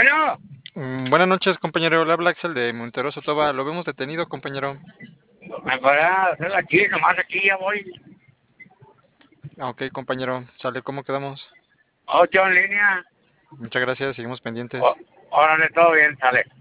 Bueno, Buenas noches, compañero. Le habla Axel de Monteroso Toba. Lo vemos detenido, compañero. me podrá hacer aquí, nomás aquí ya voy. Ok, compañero. Sale, ¿cómo quedamos? 8 en línea. Muchas gracias, seguimos Ó- pendientes. Órale, todo bien, sale.